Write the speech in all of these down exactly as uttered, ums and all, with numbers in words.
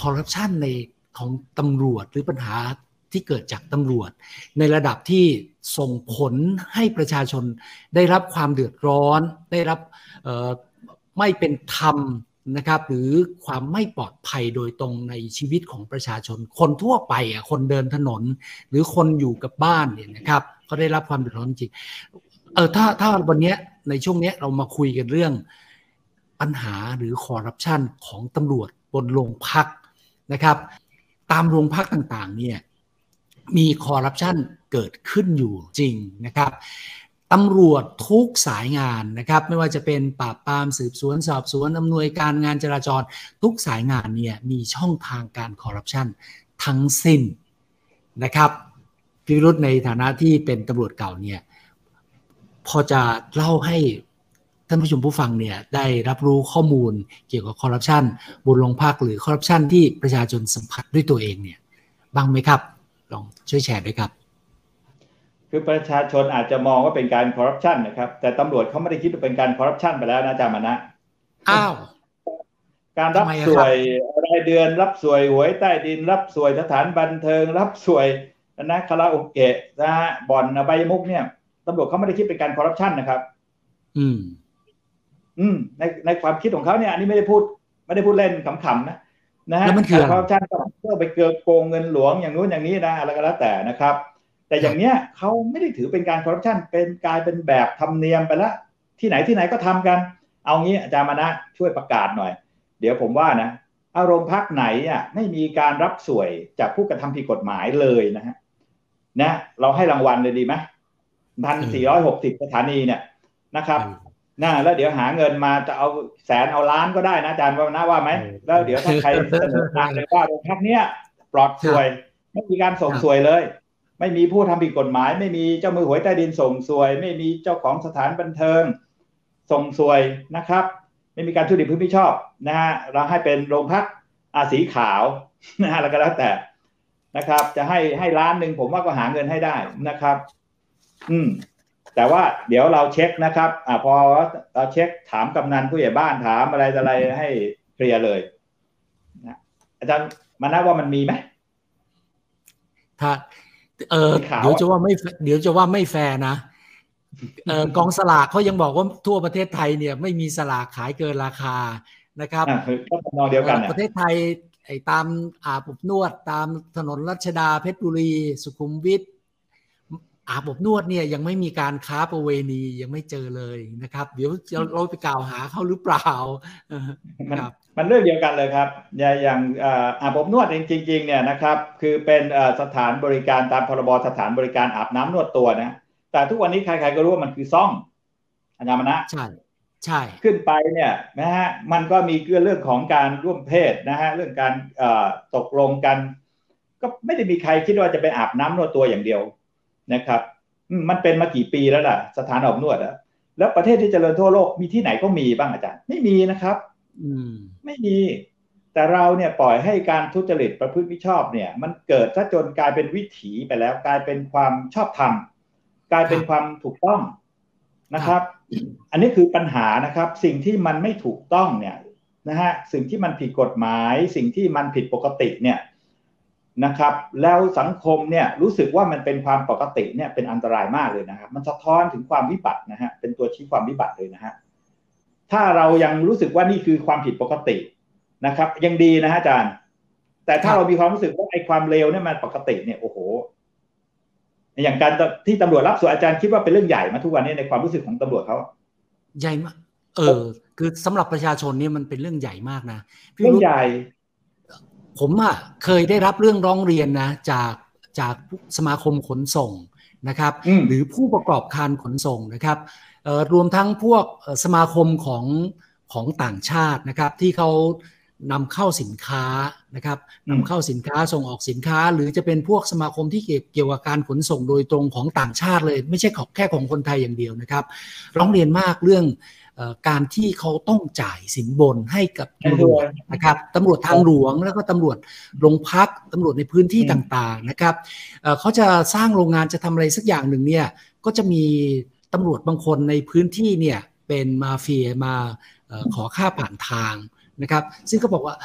อร์รัปชันในของตำรวจหรือปัญหาที่เกิดจากตำรวจในระดับที่ส่งผลให้ประชาชนได้รับความเดือดร้อนได้รับไม่เป็นธรรมนะครับหรือความไม่ปลอดภัยโดยตรงในชีวิตของประชาชนคนทั่วไปอ่ะคนเดินถนนหรือคนอยู่กับบ้านเนี่ยนะครับเขาได้รับความเดือดร้อนจริงเออถ้าถ้าวันนี้ในช่วงนี้เรามาคุยกันเรื่องปัญหาหรือคอร์รัปชันของตำรวจบนโรงพักนะครับตามโรงพักต่างๆเนี่ยมีคอร์รัปชันเกิดขึ้นอยู่จริงนะครับตำรวจทุกสายงานนะครับไม่ว่าจะเป็นปราบปรามสืบสวนสอบสวนอำนวยการงานจราจรทุกสายงานเนี่ยมีช่องทางการคอร์รัปชันทั้งสิ้นนะครับพี่วิรุธในฐานะที่เป็นตำรวจเก่าเนี่ยพอจะเล่าให้ท่านผู้ชมผู้ฟังเนี่ยได้รับรู้ข้อมูลเกี่ยวกับคอร์รัปชันบนโรงพักหรือคอร์รัปชันที่ประชาชนสัมผัสด้วยตัวเองเนี่ยบ้างไหมครับลองช่วยแชร์ด้วยครับคือประชาชนอาจจะมองว่าเป็นการคอร์รัปชันนะครับแต่ตำรวจเขาไม่ได้คิดว่าเป็นการคอร์รัปชันไปแล้วนะอาจารย์มานะอ้าวการรับสวยรายเดือนรับสวยหวยใต้ดินรับสวยสถานบันเทิงรับสวยนะคาราโอเกะนะฮะบ่อนอบายมุกเนี่ยตำรวจเขาไม่ได้คิดเป็นการคอร์รัปชันนะครับอืมอืมในในความคิดของเขาเนี่ยอันนี้ไม่ได้พูดไม่ได้พูดเล่นขำๆนะนะฮะการคอร์รัปชันก็เพื่อไปเกินโกงเงินหลวงอย่างนู้นอย่างนี้นะอะไรก็แล้วแต่นะครับแต่อย่างเนี้ยเขาไม่ได้ถือเป็นการคอร์รัปชันเป็นกลายเป็นแบบธรรมเนียมไปแล้วที่ไหนที่ไหนก็ทำกันเอางี้อาจารย์มานะช่วยประกาศหน่อยเดี๋ยวผมว่านะอารมณ์พักไหนอ่ะไม่มีการรับสวยจากผู้กระทำผิดกฎหมายเลยนะฮะนะเราให้รางวัลเลยดีไหมพันสี่ร้อยหกสิบสถานีเนี่ยนะครับนะแล้วเดี๋ยวหาเงินมาจะเอาแสนเอาล้านก็ได้นะอาจารย์ว่านะว่าไหมแล้วเดี๋ยวถ้าใครเสนอทางเลยว่าโรงพักเนี้ยปลอดสวยไม่มีการส่งสวยเลยไม่มีผู้ทำผิดกฎหมายไม่มีเจ้ามือหวยใต้ดินส่งสวยไม่มีเจ้าของสถานบันเทิงส่งสวยนะครับไม่มีการทุจริตผู้มิชอบนะฮะเราให้เป็นโรงพักอาสีขาวนะฮะแล้วก็แล้วแต่นะครับจะให้ให้ล้านหนึ่งผมว่าก็หาเงินให้ได้นะครับอืมแต่ว่าเดี๋ยวเราเช็คนะครับอ่าพอเราเช็คถามกำนันผู้ใหญ่บ้านถามอะไรอะไรให้เคลียร์เลยนะอาจารย์มานะว่ามันมีไหมถ้าเออเดี๋ยวจะว่าไม่เดี๋ยวจะว่าไม่แฟร์นะเออกองสลากเขายังบอกว่าทั่วประเทศไทยเนี่ยไม่มีสลากขายเกินราคานะครับก็มองเดียวกันประเทศไทยไอ้ตามอาบอบนวดตามถนนรัชดาเพชรบุรีสุขุมวิทอาบอบนวดเนี่ยยังไม่มีการค้าประเวณียังไม่เจอเลยนะครับเดี๋ยวเราไปกล่าวหาเขาหรือเปล่าครับมันเรื่องเดียวกันเลยครับอย่างอาบอบนวดจริงๆเนี่ยนะครับคือเป็นสถานบริการตามพรบสถานบริการอาบน้ำนวดตัวนะแต่ทุกวันนี้ใครๆก็รู้ว่ามันคือซ่องอาจารย์มณะใช่ใช่ขึ้นไปเนี่ยนะฮะมันก็มีเรื่องของการร่วมเพศนะฮะเรื่องการตกลงกันก็ไม่ได้มีใครคิดว่าจะไปอาบน้ำนวดตัวอย่างเดียวนะครับมันเป็นมากี่ปีแล้วล่ะสถานอาบนวดอะแล้วประเทศที่เจริญทั่วโลกมีที่ไหนก็มีบ้างอาจารย์ไม่มีนะครับอืมไม่มีแต่เราเนี่ยปล่อยให้การทุจริตประพฤติมิชอบเนี่ยมันเกิดซะจนกลายเป็นวิถีไปแล้วกลายเป็นความชอบธรรมกลายเป็นความถูกต้องนะครับอันนี้คือปัญหานะครับสิ่งที่มันไม่ถูกต้องเนี่ยนะฮะสิ่งที่มันผิดกฎหมายสิ่งที่มันผิดปกติเนี่ยนะครับแล้วสังคมเนี่ยรู้สึกว่ามันเป็นความปกติเนี่ยเป็นอันตรายมากเลยนะครับมันสะท้อนถึงความวิบัตินะฮะเป็นตัวชี้ความวิบัติเลยนะฮะถ้าเรายังรู้สึกว่านี่คือความผิดปกตินะครับยังดีนะฮะอาจารย์แต่ถ้าเรามีความรู้สึกว่าไอ้ความเลวเนี่ยมันปกติเนี่ยโอ้โหอย่างการที่ตำรวจรับสวยอาจารย์คิดว่าเป็นเรื่องใหญ่มาทุกวันนี้ในความรู้สึกของตำรวจเขาใหญ่มากเออคือสำหรับประชาชนเนี่ยมันเป็นเรื่องใหญ่มากนะเรื่องใหญ่ผมอ่ะเคยได้รับเรื่องร้องเรียนนะจากจากสมาคมขนส่งนะครับหรือผู้ประกอบการขนส่งนะครับเอ่อรวมทั้งพวกสมาคมของของต่างชาตินะครับที่เขานำเข้าสินค้านะครับนำเข้าสินค้าส่งออกสินค้าหรือจะเป็นพวกสมาคมที่เกี่ยวกับการขนส่งโดยตรงของต่างชาติเลยไม่ใช่แค่ของคนไทยอย่างเดียวนะครับร้องเรียนมากเรื่องการที่เขาต้องจ่ายสินบนให้กับตำรวจนะครับตำรวจทางหลวงแล้วก็ตำรวจโรงพักตำรวจในพื้นที่ต่างๆนะครับเขาจะสร้างโรงงานจะทำอะไรสักอย่างหนึ่งเนี่ยก็จะมีตำรวจบางคนในพื้นที่เนี่ยเป็นมาเฟียมาขอค่าผ่านทางนะครับซึ่งเขาบอกว่า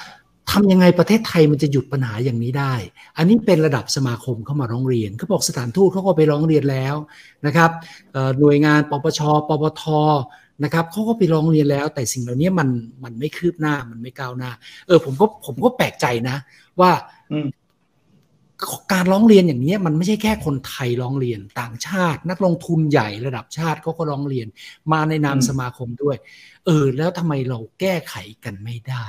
ทำยังไงประเทศไทยมันจะหยุดปัญหาอย่างนี้ได้อันนี้เป็นระดับสมาคมเข้ามาร้องเรียนเขาบอกสถานทูตเขาก็ไปร้องเรียนแล้วนะครับหน่วยงานปปชปปทนะครับเขาก็ไปร้องเรียนแล้วแต่สิ่งเหล่านี้มันมันไม่คืบหน้ามันไม่ก้าวหน้าเออผมก็ผมก็แปลกใจนะว่าการร้องเรียนอย่างนี้มันไม่ใช่แค่คนไทยร้องเรียนต่างชาตินักลงทุนใหญ่ระดับชาติเขาก็ร้องเรียนมาในนามสมาคมด้วยเออแล้วทำไมเราแก้ไขกันไม่ได้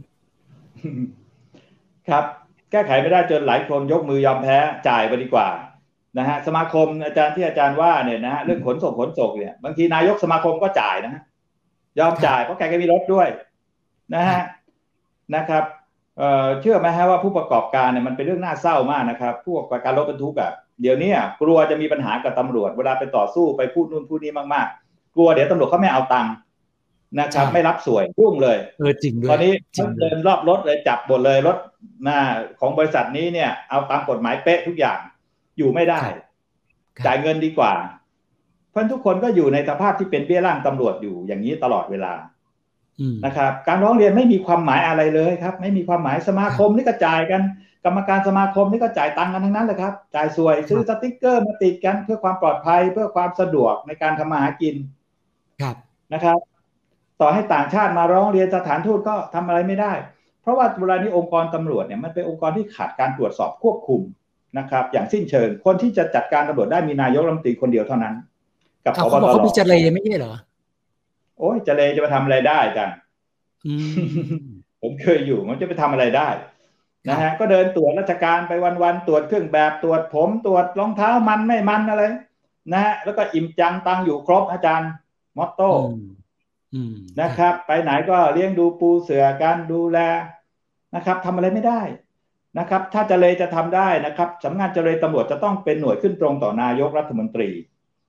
ครับแก้ไขไม่ได้จนหลายคนยกมือยอมแพ้จ่ายไปดีกว่านะฮะสมาคมอาจารย์ที่อาจารย์ว่าเนี่ยนะฮะเรื่องขนส่งขนส่งเนี่ยบางทีนายกสมาคมก็จ่ายนะฮะยอมจ่ายเพราะแกก็มีรถด้วยนะฮะนะครับเอ่อเชื่อไหมฮะว่าผู้ประกอบการเนี่ยมันเป็นเรื่องน่าเศร้ามากนะครับผู้ประกอบการรถบรรทุกอ่ะเดี๋ยวนี้กลัวจะมีปัญหากับตำรวจเวลาไปต่อสู้ไปพูดนู่นพูดนี่มากๆกลัวเดี๋ยวตำรวจเขาไม่เอาตังค์นะครับไม่รับสวยพุ่งเลยเออจริงด้วยตอนนี้เดินรอบรถเลยจับหมดเลยรถนะของบริษัทนี้เนี่ยเอาตามกฎหมายเป๊ะทุกอย่างอยู่ไม่ได้จ่ายเงินดีกว่าเพราะทุกคนก็อยู่ในสภาพที่เป็นเบี้ยล่างตำรวจอยู่อย่างนี้ตลอดเวลานะครับการร้องเรียนไม่มีความหมายอะไรเลยครับไม่มีความหมายสมาคมนี่ก็จ่ายกันกรรมการสมาคมนี่ก็จ่ายตังค์กันทั้งนั้นเลยครับจ่ายสวยซื้อสติ๊กเกอร์มาติดกันเพื่อความปลอดภัยเพื่อความสะดวกในการทำมาหากินนะครับต่อให้ต่างชาติมาร้องเรียนสถานทูตก็ทำอะไรไม่ได้เพราะว่าเวลานี้องค์กรตำรวจเนี่ยมันเป็นองค์กรที่ขาดการตรวจสอบควบคุมนะครับอย่างสิ้นเชิงคนที่จะจัดการตำรวจได้มีนายกรัฐมนตรีคนเดียวเท่านั้นกับเขาบอกเขาพิจารณาไม่ใช่เหรอโอ้ยจะเลยจะไปทำอะไรได้กันผมเคยอยู่มันจะไปทำอะไรได้นะฮะก็เดินตรวจราชการไปวันๆตรวจเครื่องแบบตรวจผมตรวจรองเท้ามันไม่มันอะไรนะฮะแล้วก็อิ่มจังตังอยู่ครบอาจารย์มอตโต้นะครับไปไหนก็เลี้ยงดูปูเสือการดูแลนะครับทำอะไรไม่ได้นะครับถ้าจะเลยจะทำได้นะครับสำนักงานเจรตำรวจจะต้องเป็นหน่วยขึ้นตรงต่อนายกรัฐมนตรี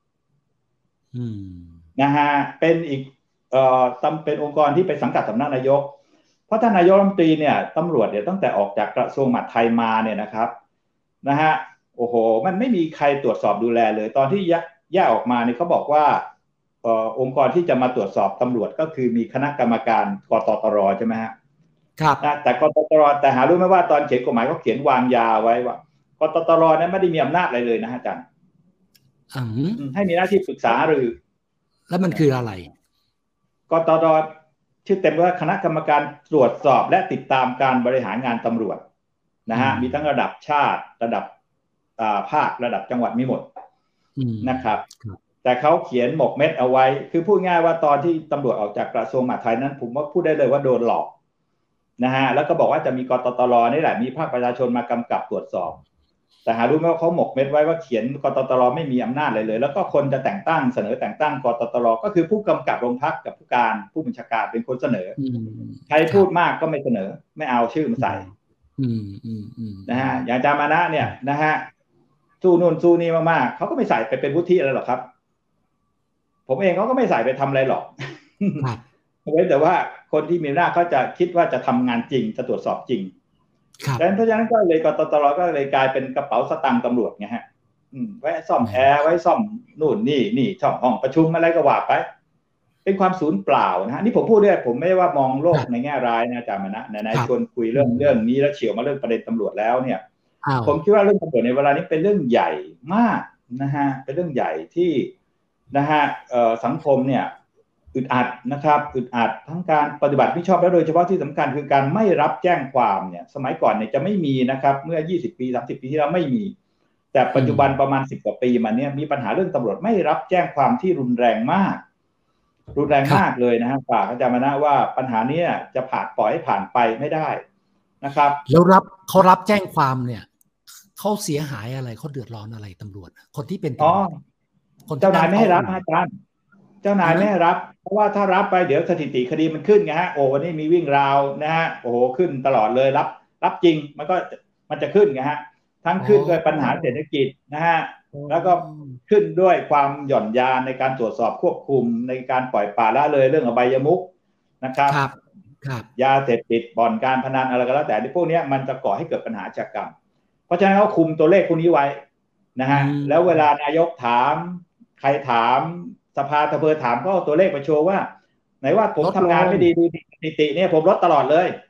นะฮะเป็นอีกเอ่อเป็นองค์กรที่ไปสังกัดสำนักนายกเพราะท่านนายกรัฐมนตรีเนี่ยตำรวจเนี่ยตั้งแต่ออกจากกระทรวงมหาดไทยมาเนี่ยนะครับนะฮะโอ้โหมันไม่มีใครตรวจสอบดูแลเลยตอนที่แยกออกมาเนี่ยเขาบอกว่าเอ่อองค์กรที่จะมาตรวจสอบตำรวจก็คือมีคณะกรรมการกตตรใช่ไหมฮะครับนะแต่กตตรแต่หารู้ไหมว่าตอนเขียนกฎหมายเขาเขียนวางยาไว้ว่ากตตรนั้นไม่ได้มีอำนาจอะไรเลยนะอาจารย์ให้มีหน้าที่ปรึกษาหรือแล้วมันคืออะไรกตตรชื่อเต็มว่าคณะกรรมการตรวจสอบและติดตามการบริหารงานตำรวจนะฮะมีทั้งระดับชาติระดับภาคระดับจังหวัดมีหมดนะครับแต่เขาเขียนหมกเม็ดเอาไว้คือพูดง่ายว่าตอนที่ตำรวจออกจากกระทรวงมหาดไทยนั้นผมว่าพูดได้เลยว่าโดนหลอกนะฮะแล้วก็บอกว่าจะมีกตตรนี่แหละมีภาคประชาชนมากำกับตรวจสอบแต่หารู้ไหมว่าเขาหมกเม็ดไว้ว่าเขียนกตตรไม่มีอำนาจเลยเลยแล้วก็คนจะแต่งตั้งเสนอแต่งตั้งกตตรก็คือผู้กำกับโรงพักกับผู้การผู้บัญชาการเป็นคนเสนอใครพูดมากก็ไม่เสนอไม่เอาชื่อมาใส่นะฮะอย่างอาจารย์มานะเนี่ยนะฮะสู้นู่นสู้นี่มากๆเขาก็ไม่ใส่ไปเป็นวุฒิอะไรหรอกครับผมเองเขาก็ไม่ใส่ไปทำอะไรหรอกเว้นแต่ว่าคนที่มีอำนาจเขาจะคิดว่าจะทำงานจริงจะตรวจสอบจริงดังนั้นเพราะฉะนั้นก็เลยกตตรก็เลยกลายเป็นกระเป๋าสตางค์ตำรวจไงฮะไว้ซ่อมแอร์ไว้ซ่อมนู่นนี่นี่ช่องห้องประชุมอะไรก็ว่าไปเป็นความสูญเปล่านะฮะนี่ผมพูดด้วยผมไม่ได้ว่ามองโลกในแง่ร้ายนะอาจารย์มนะไหนๆชวนคุยเรื่องเรื่องนี้แล้วเฉียวมาเรื่องประเด็นตำรวจแล้วเนี่ยผมคิดว่าเรื่องตำรวจในเวลานี้เป็นเรื่องใหญ่มากนะฮะเป็นเรื่องใหญ่ที่นะฮะสังคมเนี่ยอึดอัดนะครับอึดอัดทั้งการปฏิบัติไม่ชอบและโดยเฉพาะที่สำคัญคือการไม่รับแจ้งความเนี่ยสมัยก่อนเนี่ยจะไม่มีนะครับเมื่อยี่สิบปีสามสิบปีที่แล้วไม่มีแต่ปัจจุบันประมาณสิบกว่าปีมาเนี่ยมีปัญหาเรื่องตำรวจไม่รับแจ้งความที่รุนแรงมากรุนแรงมากเลยนะฮะฝากอาจารย์มานะว่าปัญหานี้จะผ่านปล่อยให้ผ่านไปไม่ได้นะครับแล้วรับเขารับแจ้งความเนี่ยเขาเสียหายอะไรเขาเดือดร้อนอะไรตำรวจคนที่เป็นอ๋อคนเจ้านายไม่ให้รับอาจารย์เจ้านายไม่รับเพราะว่าถ้ารับไปเดี๋ยวสถิติคดีมันขึ้นไงฮะโอ้วันนี้มีวิ่งราวนะฮะโอ้โหขึ้นตลอดเลยรับรับจริงมันก็มันจะขึ้นไงฮะทั้งขึ้นด้วยปัญหาเศรษฐกิจนะฮะแล้วก็ขึ้นด้วยความหย่อนยานในการตรวจสอบควบคุมในการปล่อยปละละเลยเรื่องอบายมุขนะครับยาเสพติดบ่อนการพนันอะไรก็แล้วแต่ที่พวกนี้มันจะก่อให้เกิดปัญหาอาชญากรรมเพราะฉะนั้นเขาคุมตัวเลขพวกนี้ไว้นะฮะแล้วเวลานายกถามใครถามสภาทเพอถามก็เอาตัวเลขมาโชว์ว่าไหนว่าผมทำงานไม่ดีดูสถิติเนี่ยผมลดตลอดเลย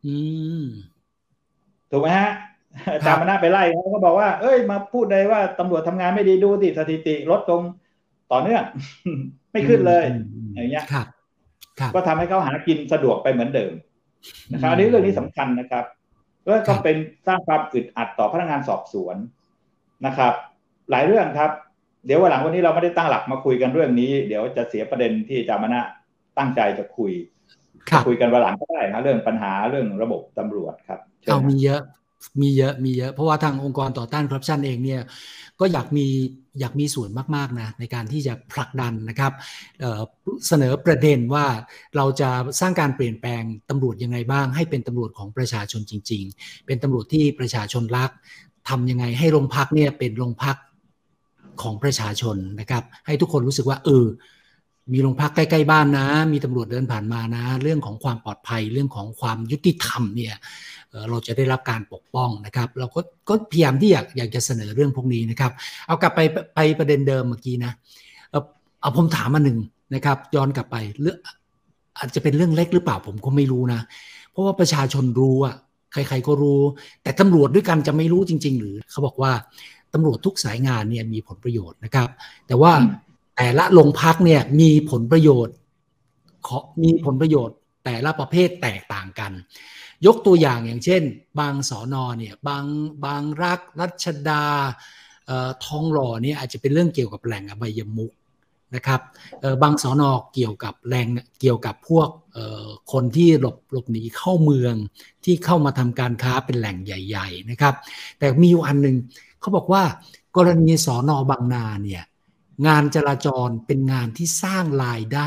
อืมถูกไหมฮะครัจามนาบไปไล่เขาก็บอกว่าเอ้ยมาพูดเลยว่าตำรวจทำงานไม่ดีดูสิสถิติลดลงต่อเนื่อง ไม่อืมขึ้นเลยอืมอืมอย่างเงี้ยครับครับก็ทำให้เขาหากินสะดวกไปเหมือนเดิมอืนะครับอันนี้เรื่องนี้มสำคัญนะครับก็ครับก็เป็นสร้างความอึดอัดต่อพนักงานสอบสวนนะครับ หลายเรื่องครับเดี๋ยววันหลังวันนี้เราไม่ได้ตั้งหลักมาคุยกันเรื่องนี้เดี๋ยวจะเสียประเด็นที่อาจารย์มณะตั้งใจจะคุยจะคุยกันวันหลังก็ได้นะเรื่องปัญหาเรื่องระบบตำรวจครับเชิญเอานะมีเยอะมีเยอะมีเยอะเพราะว่าทางองค์กรต่อต้านคอร์รัปชันเองเนี่ยก็อยากมีอยากมีส่วนมากๆนะในการที่จะผลักดันนะครับเเสนอประเด็นว่าเราจะสร้างการเปลี่ยนแปลงตำรวจยังไงบ้างให้เป็นตำรวจของประชาชนจริงๆเป็นตำรวจที่ประชาชนรักทำยังไงให้โรงพักเนี่ยเป็นโรงพักของประชาชนนะครับให้ทุกคนรู้สึกว่าเออมีโรงพักใกล้ๆบ้านนะมีตำรวจเดินผ่านมานะเรื่องของความปลอดภัยเรื่องของความยุติธรรมเนี่ยเราจะได้รับการปกป้องนะครับเราก็ก็พยายามที่อยากอยากจะเสนอเรื่องพวกนี้นะครับเอากลับไปไปประเด็นเดิมเมื่อกี้นะเอาเอาผมถามมาหนึ่งนะครับย้อนกลับไปเรื่องอาจจะเป็นเรื่องเล็กหรือเปล่าผมก็ไม่รู้นะเพราะว่าประชาชนรู้อะใครๆก็รู้แต่ตำรวจด้วยกันจะไม่รู้จริงๆหรือเขาบอกว่าตำรวจทุกสายงานเนี่ยมีผลประโยชน์นะครับแต่ว่าแต่ละโรงพักเนี่ยมีผลประโยชน์มีผลประโยชน์แต่ละประเภทแตกต่างกันยกตัวอย่างอย่างเช่นบางสอนอเนี่ยบางบางรักรัชดาทองหล่อเนี่ยอาจจะเป็นเรื่องเกี่ยวกับแหล่งอบายมุขนะครับบางสอนอเกี่ยวกับแหล่งเกี่ยวกับพวกคนที่หลบหลบหนีเข้าเมืองที่เข้ามาทำการค้าเป็นแหล่งใหญ่ๆนะครับแต่มีอยู่อันนึงเขาบอกว่ากรณีสอนอบางนาเนี่ยงานจราจรเป็นงานที่สร้างรายได้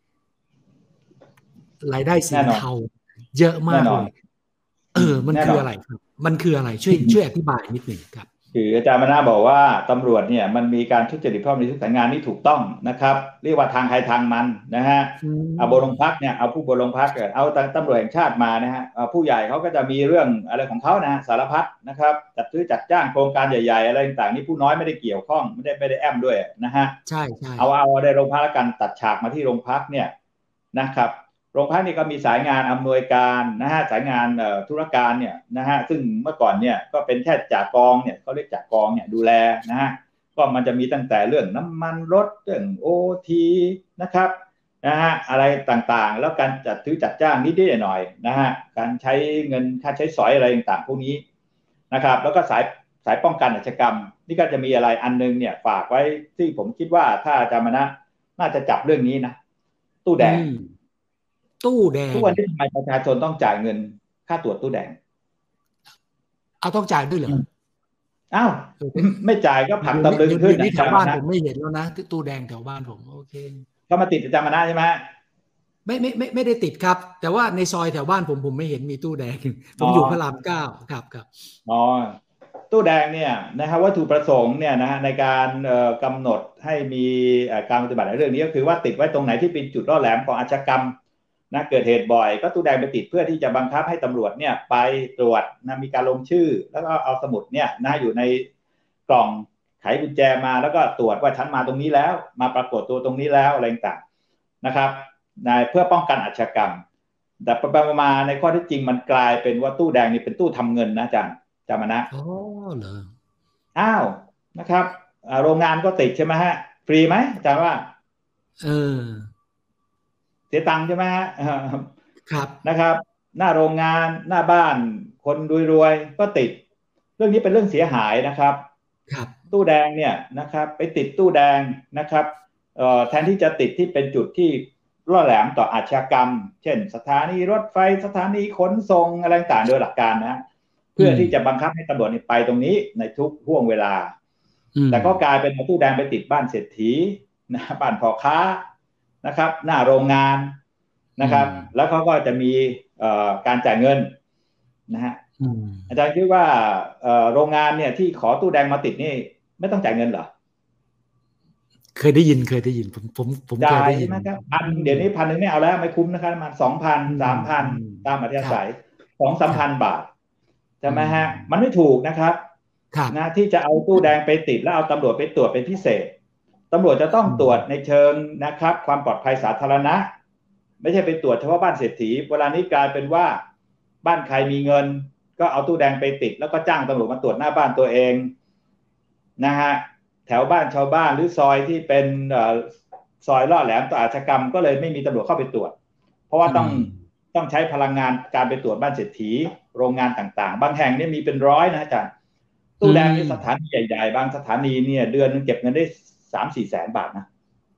รายได้สีเทาเยอะมากเลยเออมันคืออะไรครับมันคืออะไรช่วยช่วยอธิบายนิดหนึ่งครับคืออาจารย์มนาบอกว่าตำรวจเนี่ยมันมีการทุจริตพร้อมในทุกสายงานนี่ถูกต้องนะครับเรียกว่าทางใครทางมันนะฮะเอาบนโรงพักเนี่ยเอาผู้บนโรงพักเอาตำรวจแห่งชาติมานะฮะผู้ใหญ่เขาก็จะมีเรื่องอะไรของเขานะสารพัดนะครับจัดซื้อจัดจ้างโครงการใหญ่ๆอะไรต่างๆนี่ผู้น้อยไม่ได้เกี่ยวข้องไม่ได้ไม่ได้แอมด้วยนะฮะใช่ใช่เอาเอาในโรงพักกันตัดฉากมาที่โรงพักเนี่ยนะครับโรงพักนี่ก็มีสายงานอำนวยการนะฮะสายงานธุรการเนี่ยนะฮะซึ่งเมื่อก่อนเนี่ยก็เป็นแค่จ่ากองเนี่ยเขาเรียกจ่ากองเนี่ยดูแลนะฮะก็มันจะมีตั้งแต่เรื่องน้ำมันรถเรื่องโอทีนะครับนะฮะอะไรต่างๆแล้วการจัดซื้อจัดจ้างนิดๆหน่อยๆนะฮะการใช้เงินค่าใช้สอยอะไรต่างๆพวกนี้นะครับแล้วก็สายสายป้องกันอาชญากรรมนี่ก็จะมีอะไรอันนึงเนี่ยฝากไว้ที่ผมคิดว่าถ้าอาจารย์มณะน่าจะจับเรื่องนี้นะตู้แดงตู้แดงทุกวันนี้ทำไมประชาชนต้องจ่ายเงินค่าตรวจตู้แดงเอาต้องจ่ายด้วยเหรออ้าวไม่จ่ายก็ผักตำลึงขึ้นที่แถวบ้านผมไม่เห็นแล้วนะตู้แดงแถวบ้านผมโอเคเขามาติดอาจารย์มณะใช่ไหมไม่ไม่ไม่ไม่ได้ติดครับแต่ว่าในซอยแถวบ้านผมผมไม่เห็นมีตู้แดงผมอยู่พระรามเก้าครับครับอ๋อตู้แดงเนี่ยนะครับวัตถุประสงค์เนี่ยนะฮะในการกำหนดให้มีการปฏิบัติในเรื่องนี้ก็คือว่าติดไว้ตรงไหนที่เป็นจุดล่อแหลมของอาชญากรรมนะเกิดเหตุบ่อยก็ตู้แดงไปติดเพื่อที่จะบังคับให้ตำรวจเนี่ยไปตรวจนะมีการลงชื่อแล้วก็เอาสมุดเนี่ยนะอยู่ในกล่องไขกุญแจมาแล้วก็ตรวจว่าฉันมาตรงนี้แล้วมาปรากฏตัวตรงนี้แล้วอะไรต่างๆนะครับเพื่อป้องกันอาชญากรรมแต่ไปมาในข้อที่จริงมันกลายเป็นว่าตู้แดงนี่เป็นตู้ทำเงินนะอาจารย์จำมานะอ๋อเหรออ้าวนะครับโรงงานก็ติดใช่ไหมฮะฟรีไหมอาจารย์ว่าเออเสียตังค์ใช่ไหมฮะครับนะครับหน้าโรงงานหน้าบ้านคนรวยๆก็ติดเรื่องนี้เป็นเรื่องเสียหายนะครับครับตู้แดงเนี่ยนะครับไปติดตู้แดงนะครับเอ่อแทนที่จะติดที่เป็นจุดที่ล่อแหลมต่ออาชญากรรมเช่นสถานีรถไฟสถานีขนส่งอะไรต่างโดยหลักการนะเพื่อที่จะบังคับให้ตำรวจไปตรงนี้ในทุกห่วงเวลาแต่ก็กลายเป็นตู้แดงไปติดบ้านเศรษฐีนะบ้านพ่อค้านะครับหน้าโรงงานนะครับแล้วเขาก็จะมีการจ่ายเงินนะฮะอาจารย์คิดว่าโรงงานเนี่ยที่ขอตู้แดงมาติดนี่ไม่ต้องจ่ายเงินเหรอเคยได้ยินเคยได้ยินผมผมผมเคยได้ยินนะครับพันเดี๋ยวนี้พันหนึ่งไม่เอาแล้วไม่คุ้มนะครับประมาณสองพันสามพันตามอัธยาศัยสองสามพันบาทใช่ไหมฮะมันไม่ถูกนะครับนะที่จะเอาตู้แดงไปติดแล้วเอาตำรวจไปตรวจเป็นพิเศษตำรวจจะต้องตรวจในเชิงนะครับความปลอดภัยสาธารณะไม่ใช่ไปตรวจเฉพาะบ้านเศรษฐีเวลานี้กลายเป็นว่าบ้านใครมีเงินก็เอาตู้แดงไปติดแล้วก็จ้างตำรวจมาตรวจหน้าบ้านตัวเองนะฮะแถวบ้านชาวบ้านหรือซอยที่เป็นซอยล่อแหลมต่ออาชญากรรมก็เลยไม่มีตำรวจเข้าไปตรวจเพราะว่าต้องต้องใช้พลังงานการไปตรวจบ้านเศรษฐีโรงงานต่างๆบางแห่งนี่มีเป็นร้อยนะอาจารย์ตู้แดงนี่สถานีใหญ่ๆบางสถานีเนี่ยเดือนนึงเก็บเงินได้สามสี่แสนบาทนะ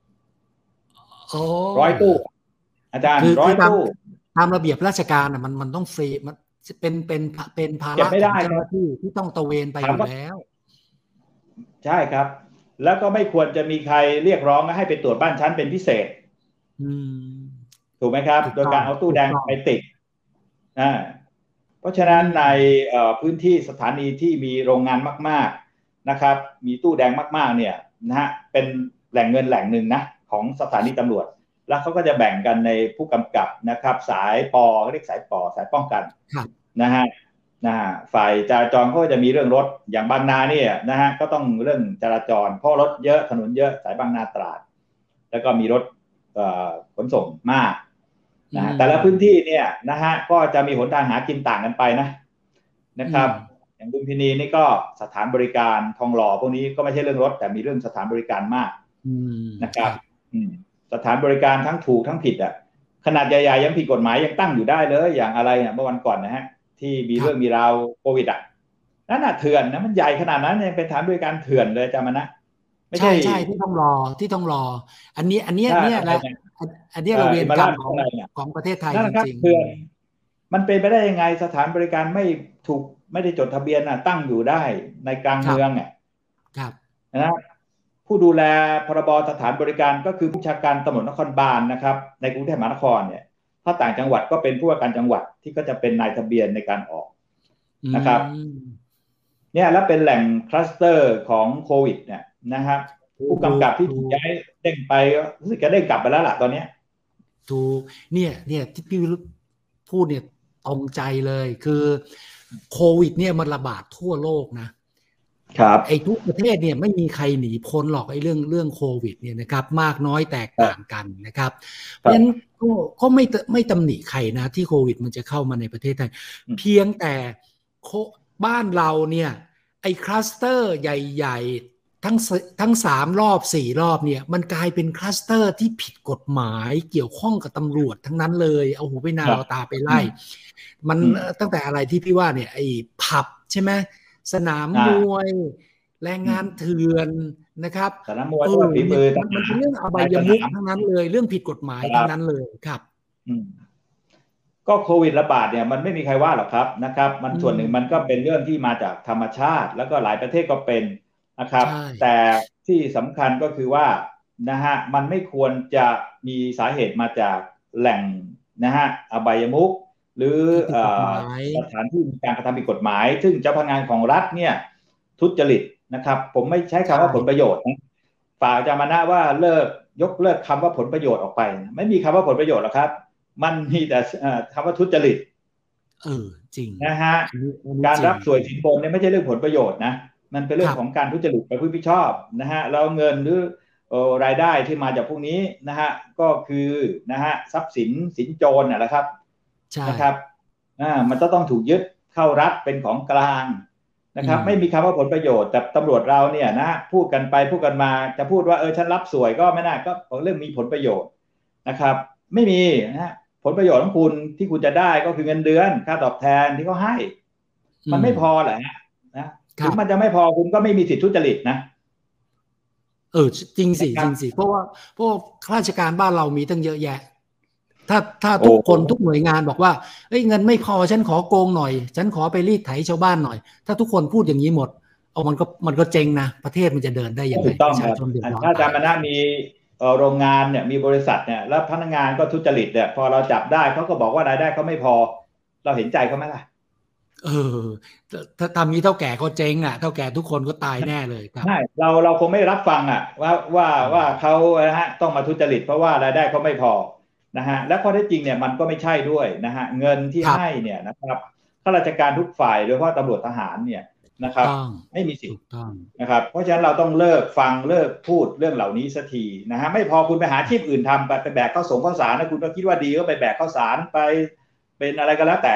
ร้อยตู้อาจารย์ร้อยตู้ตามระเบียบราชการอ่ะมันมันต้องฟรีมันเป็นเป็นเป็นภาระของเจ้าหน้าที่ที่ต้องตระเวนไปอยู่แล้วใช่ครับแล้วก็ไม่ควรจะมีใครเรียกร้องให้ไปตรวจบ้านชั้นเป็นพิเศษถูกไหมครับโดยการเอาตู้แดงไปติดอ่าเพราะฉะนั้นในพื้นที่สถานีที่มีโรงงานมากๆนะครับมีตู้แดงมากๆเนี่ยนะฮะเป็นแหล่งเงินแหล่งหนึ่งนะของสถานีตำรวจแล้วเขาก็จะแบ่งกันในผู้กำกับนะครับสายปอเรียกสายปอสายป้องกันนะฮะนะฮะฝ่ายจราจรเขาจะมีเรื่องรถอย่างบางนาเนี่ยนะฮะก็ต้องเรื่องจราจรเพราะรถเยอะถนนเยอะสายบางนาตราดแล้วก็มีรถขนส่งมากนะแต่ละพื้นที่เนี่ยนะฮะก็จะมีหนทางหากินต่างกันไปนะนะครับอย่างลุมพินีนี่ก็สถานบริการทองหล่อพวกนี้ก็ไม่ใช่เรื่องรถแต่มีเรื่องสถานบริการมากนะครับสถานบริการทั้งถูกทั้งผิดอ่ะขนาดใหญ่ๆยังผิดกฎหมายยังตั้งอยู่ได้เลยอย่างอะไรเนี่ยเมื่อวันก่อนนะฮะที่มีเรื่องมีราวโควิดอ่ะนั่นน่ะเถื่อนนะมันใหญ่ขนาดนั้นยังเป็นสถานบริการเถื่อนเลยจำมันนะไม่ใช่ใช่ที่ต้องรอที่ต้องรออันนี้อันนี้เนี่ยแหละอันนี้เราเรียนกรรมของของประเทศไทยจริงๆเถื่อนมันเป็นไปได้ยังไงสถานบริการไม่ถูกไม่ได้จดทะเบียนน่ะตั้งอยู่ได้ในกลางเมืองอ่ะครับนะผู้ดูแลพรบสถานบริการก็คือผู้บัญชาการตำรวจนครบาลนะครับในกรุงเทพมหานครเนี่ยถ้าต่างจังหวัดก็เป็นผู้ว่าการจังหวัดที่ก็จะเป็นนายทะเบียนในการออกนะครับเนี่ยแล้วเป็นแหล่งคลัสเตอร์ของโควิดเนี่ยนะครับผู้กำกับที่ถูกย้ายเด้งไปรู้สึกจะได้กลับไปแล้วล่ะตอนนี้ถูกเนี่ยเนี่ยที่พี่พูดเนี่ยตรงใจเลยคือโควิดเนี่ยมันระบาดทั่วโลกนะครับไอ้ทุกประเทศเนี่ยไม่มีใครหนีพ้นหรอกไอ้เรื่องเรื่องโควิดเนี่ยนะครับมากน้อยแตกต่างกันนะครับเพราะฉะนั้นก็ก็ไม่ไม่ตำหนิใครนะที่โควิดมันจะเข้ามาในประเทศไทยเพียงแต่บ้านเราเนี่ยไอ้คลัสเตอร์ใหญ่ๆทั้งทั้งสามรอบสี่รอบเนี่ยมันกลายเป็นคลัสเตอร์ที่ผิดกฎหมายเกี่ยวข้องกับตำรวจทั้งนั้นเลยเอาหูไปนาเอาตาไปไล่มันตั้งแต่อะไรที่พี่ว่าเนี่ยไอ้ผับใช่ไหมสนามมวยแรงงานเถื่อนนะครับสนามมวยฝีมือมันเป็นเรื่องอบายมุขทั้งนั้นเลยเรื่องผิดกฎหมายทั้งนั้นเลยครับก็โควิดระบาดเนี่ยมันไม่มีใครว่าหรอกครับนะครับมันส่วนหนึ่งมันก็เป็นเรื่องที่มาจากธรรมชาติแล้วก็หลายประเทศก็เป็นนะครับแต่ที่สำคัญก็คือว่านะฮะมันไม่ควรจะมีสาเหตุมาจากแหล่งนะฮะอบายมุขหรือสถานที่มีการกระทำผิดกฎหมายซึ่งเจ้าพนักงานของรัฐเนี่ยทุจริตนะครับผมไม่ใช้คำว่าผลประโยชน์นะฝากอาจารย์มานะว่าเลิกยกเลิกคำว่าผลประโยชน์ออกไปไม่มีคำว่าผลประโยชน์หรอกครับมันมีแต่คำว่าทุจริตเออจริงนะฮะการรับสวยสินบนเนี่ยไม่ใช่เรื่องผลประโยชน์นะมันเป็นเรื่องของการทุจริตไปผู้ผิดชอบนะฮะแล้วเงินหรือรายได้ที่มาจากพวกนี้นะฮะก็คือนะฮะทรัพย์สินสินโจรน่ะแหละครับนะครับอ่ามันจะต้องถูกยึดเข้ารัฐเป็นของกลางนะครับไม่มีคำว่าผลประโยชน์แต่ตำรวจเราเนี่ยนะพูดกันไปพูดกันมาจะพูดว่าเออฉันรับสวยก็ไม่น่าก็เรื่องมีผลประโยชน์นะครับไม่มีนะฮะผลประโยชน์ของคุณที่คุณจะได้ก็คือเงินเดือนค่าตอบแทนที่เขาให้มันไม่พอแหละนะถึงมันจะไม่พอคุณก็ไม่มีสิทธิทุจริตนะเออจริงสิจริงสิเพราะว่าพวกข้าราชการบ้านเรามีตั้งเยอะแยะถ้าถ้าทุกคนทุกหน่วยงานบอกว่าเอ้ยเงินไม่พอฉันขอโกงหน่อยฉันขอไปรีดไถชาวบ้านหน่อยถ้าทุกคนพูดอย่างนี้หมดเอามันก็มันก็เจ๊งนะประเทศมันจะเดินได้ยังไงประชาชนเดือดร้อนถ้าอาจารย์มณะมีโรงงานเนี่ยมีบริษัทเนี่ยแล้วพนักงานก็ทุจริตเนี่ยพอเราจับได้เขาก็บอกว่ารายได้เขาไม่พอเราเห็นใจเขาไหมล่ะเออถ้าทำนี้เท่าแก่ก็เจ๊งอ่ะเท่าแก่ทุกคนก็ตายแน่เลยครับใช่เราเราคงไม่รับฟังอ่ะว่าว่าว่าเขานะฮะต้องมาทุจริตเพราะว่ารายได้เขาไม่พอนะฮะและข้อเท็จจริงเนี่ยมันก็ไม่ใช่ด้วยนะฮะเงินที่ให้เนี่ยนะครับข้าราชการทุกฝ่ายโดยเฉพาะตำรวจทหารเนี่ยนะครับไม่มีสิทธิ์นะครับเพราะฉะนั้นเราต้องเลิกฟังเลิกพูดเรื่องเหล่านี้สักทีนะฮะไม่พอคุณไปหาอาชีพอื่นทำไปไปแบกข้าวสงข้าวสารนะคุณก็คิดว่าดีก็ไปแบกข้าวสารไปเป็นอะไรก็แล้วแต่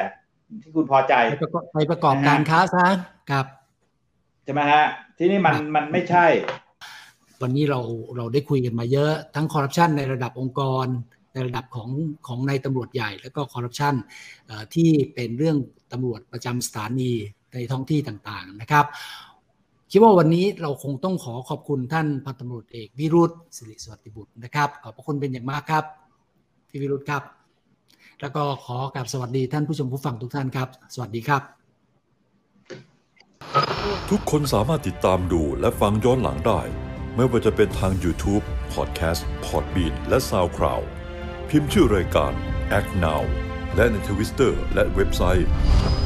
ที่คุณพอใจไปประกอบการค้าซะครับใช่ไหมฮะที่นี่มันมันไม่ใช่วันนี้เราเราได้คุยกันมาเยอะทั้งคอร์รัปชันในระดับองค์กรในระดับของของนายตำรวจใหญ่แล้วก็คอร์รัปชันที่เป็นเรื่องตำรวจประจำสถานีในท้องที่ต่างๆนะครับคิดว่าวันนี้เราคงต้องขอขอบคุณท่านพันตำรวจเอกวิรุธศิริสวัสดิบุตรนะครับขอบพระคุณเป็นอย่างมากครับพี่วิรุธครับแล้วก็ขอกราบสวัสดีท่านผู้ชมผู้ฟังทุกท่านครับสวัสดีครับทุกคนสามารถติดตามดูและฟังย้อนหลังได้ไม่ว่าจะเป็นทาง YouTube, Podcast, Podbean และ SoundCloud พิมพ์ชื่อรายการ Act Now และใน Twitter และเว็บไซต์